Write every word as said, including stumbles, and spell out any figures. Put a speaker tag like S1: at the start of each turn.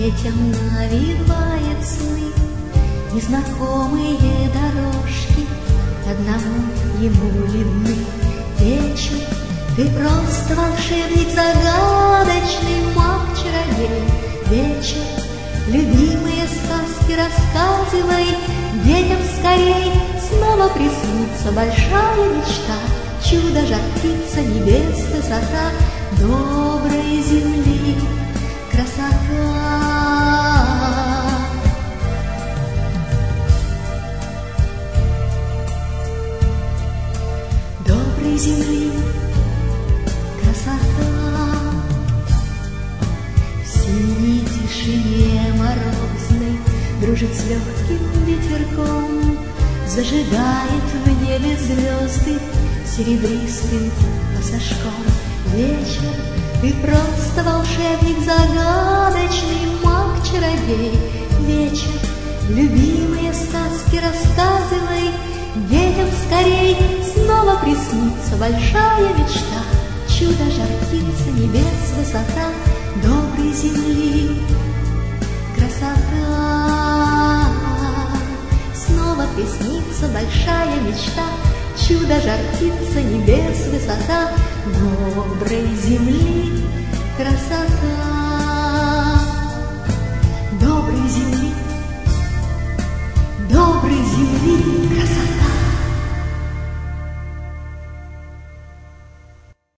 S1: детям навевает сны, незнакомые дорожки одному ему видны. Вечер, ты просто волшебник, загадочный маг-чародей. Вечер, любимые сказки рассказывай, детям скорей снова приснится большая мечта. Чудо, жар птица, небес, высота, доброй земли красота. Доброй земли красота. В синей тишине морозной дружит с легким ветерком, зажигает в небе звезды серебристым пассажком. Вечер, ты просто волшебник, загадочный маг-чародей. Вечер, любимые сказки рассказывай, детям скорей снова приснится большая мечта. Чудо, жар птица, небес, высота, доброй земли красота. Снова приснится большая мечта. Чудо, жар птица, небес, высота, доброй земли.